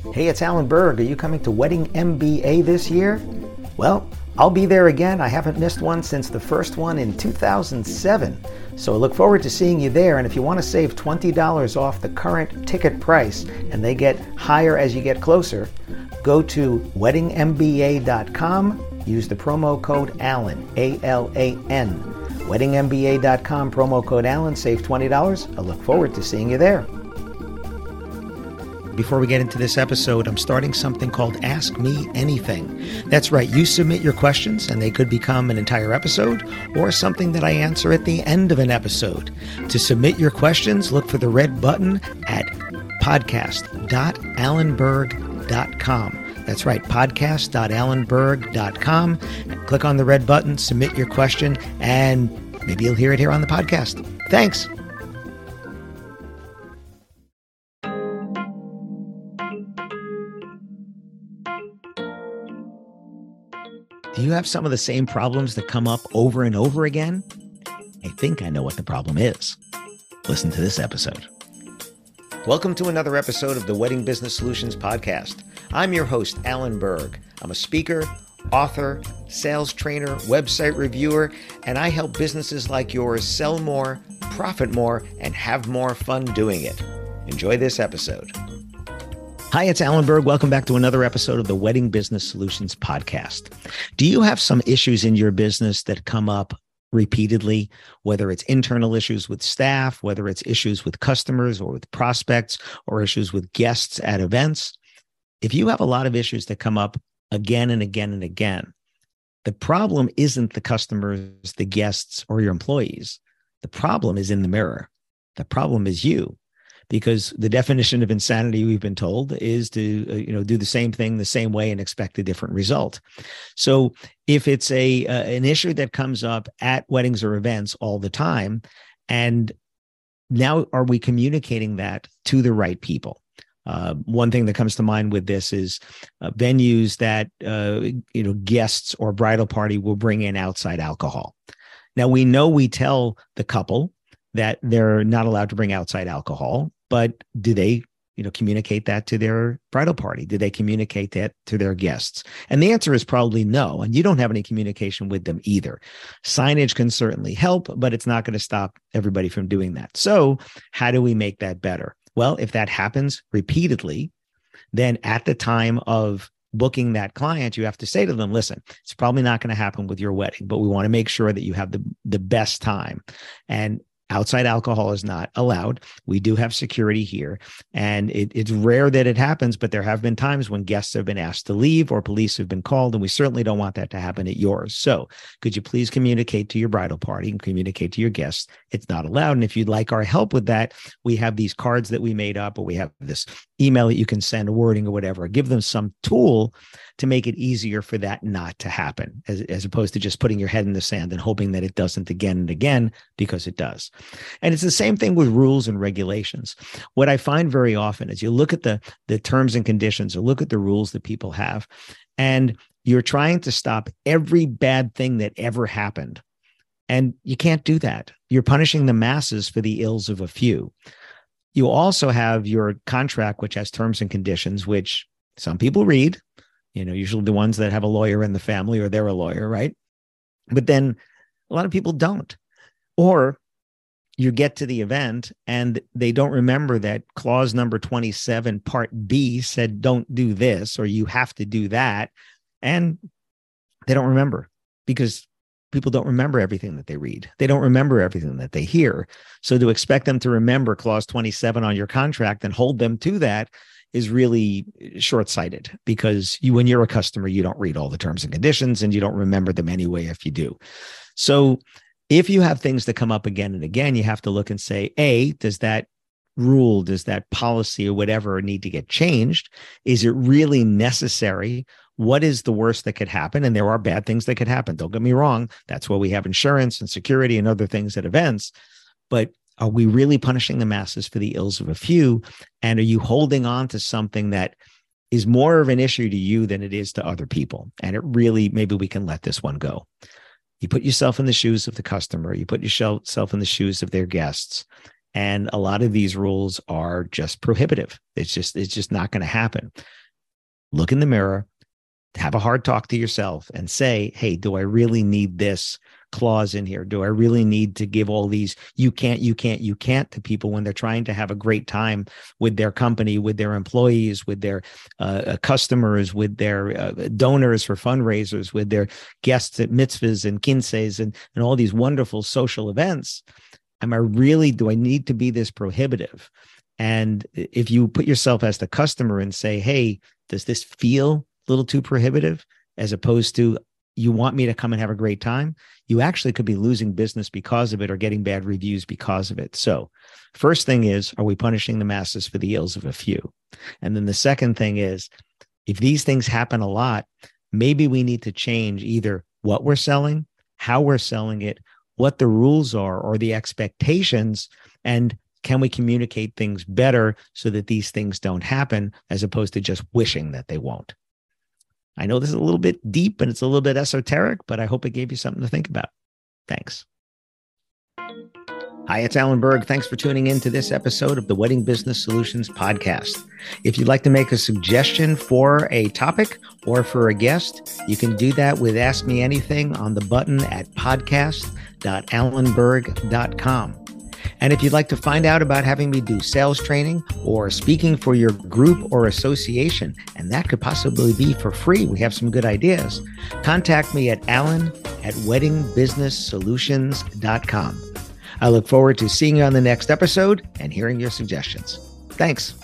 Hey, it's Alan Berg. Are you coming to Wedding MBA this year? Well, I'll be there again. I haven't missed one since the first one in 2007. So I look forward to seeing you there. And if you want to save $20 off the current ticket price, and they get higher as you get closer, go to weddingmba.com. Use the promo code ALAN, A-L-A-N. weddingmba.com, promo code ALAN, save $20. I look forward to seeing you there. Before we get into this episode, I'm starting something called Ask Me Anything. That's right, you submit your questions and they could become an entire episode or something that I answer at the end of an episode. To submit your questions, look for the red button at podcast.alanberg.com. That's right, podcast.alanberg.com. Click on the red button, submit your question, and maybe you'll hear it here on the podcast. Thanks. Do you have some of the same problems that come up over and over again? I think I know what the problem is. Listen to this episode. Welcome to another episode of the Wedding Business Solutions Podcast. I'm your host, Alan Berg. I'm a speaker, author, sales trainer, website reviewer, and I help businesses like yours sell more, profit more, and have more fun doing it. Enjoy this episode. Hi, it's Alan Berg. Welcome back to another episode of the Wedding Business Solutions Podcast. Do you have some issues in your business that come up repeatedly, whether it's internal issues with staff, whether it's issues with customers or with prospects, or issues with guests at events? If you have a lot of issues that come up again and again and again, the problem isn't the customers, the guests, or your employees. The problem is in the mirror. The problem is you. Because the definition of insanity, we've been told, is to do the same thing the same way and expect a different result. So if it's an issue that comes up at weddings or events all the time, and now are we communicating that to the right people? One thing that comes to mind with this is venues that guests or bridal party will bring in outside alcohol. Now we tell the couple that they're not allowed to bring outside alcohol, but do they, communicate that to their bridal party? Do they communicate that to their guests? And the answer is probably no. And you don't have any communication with them either. Signage can certainly help, but it's not going to stop everybody from doing that. So how do we make that better? Well, if that happens repeatedly, then at the time of booking that client, you have to say to them, listen, it's probably not going to happen with your wedding, but we want to make sure that you have the best time. And outside alcohol is not allowed. We do have security here, and it's rare that it happens, but there have been times when guests have been asked to leave or police have been called, and we certainly don't want that to happen at yours. So could you please communicate to your bridal party and communicate to your guests? It's not allowed. And if you'd like our help with that, we have these cards that we made up, or we have this email that you can send, a wording or whatever. Give them some tool to make it easier for that not to happen, as opposed to just putting your head in the sand and hoping that it doesn't again and again, because it does. And it's the same thing with rules and regulations. What I find very often is you look at the terms and conditions, or look at the rules that people have, and you're trying to stop every bad thing that ever happened. And you can't do that. You're punishing the masses for the ills of a few. You also have your contract, which has terms and conditions, which some people read, usually the ones that have a lawyer in the family, or they're a lawyer, right? But then a lot of people don't. Or you get to the event and they don't remember that clause number 27, part B said, don't do this, or you have to do that. And they don't remember, because people don't remember everything that they read. They don't remember everything that they hear. So to expect them to remember clause 27 on your contract and hold them to that is really short-sighted, because when you're a customer, you don't read all the terms and conditions, and you don't remember them anyway if you do. So if you have things that come up again and again, you have to look and say, A, does that rule, does that policy or whatever need to get changed? Is it really necessary? What is the worst that could happen? And there are bad things that could happen. Don't get me wrong. That's why we have insurance and security and other things at events. But are we really punishing the masses for the ills of a few? And are you holding on to something that is more of an issue to you than it is to other people? And it really, maybe we can let this one go. You put yourself in the shoes of the customer. You put yourself in the shoes of their guests. And a lot of these rules are just prohibitive. It's just not going to happen. Look in the mirror, have a hard talk to yourself and say, hey, do I really need this clause in here? Do I really need to give all these you can't to people when they're trying to have a great time with their company, with their employees, with their customers, with their donors for fundraisers, with their guests at mitzvahs and kinseys and all these wonderful social events? Do I need to be this prohibitive? And if you put yourself as the customer and say, hey, does this feel a little too prohibitive, as opposed to you want me to come and have a great time, you actually could be losing business because of it or getting bad reviews because of it. So first thing is, are we punishing the masses for the ills of a few? And then the second thing is, if these things happen a lot, maybe we need to change either what we're selling, how we're selling it, what the rules are or the expectations, and can we communicate things better so that these things don't happen, as opposed to just wishing that they won't. I know this is a little bit deep and it's a little bit esoteric, but I hope it gave you something to think about. Thanks. Hi, it's Alan Berg. Thanks for tuning in to this episode of the Wedding Business Solutions podcast. If you'd like to make a suggestion for a topic or for a guest, you can do that with Ask Me Anything on the button at podcast.alanberg.com. And if you'd like to find out about having me do sales training or speaking for your group or association, and that could possibly be for free, we have some good ideas, contact me at alan@weddingbusinesssolutions.com. I look forward to seeing you on the next episode and hearing your suggestions. Thanks.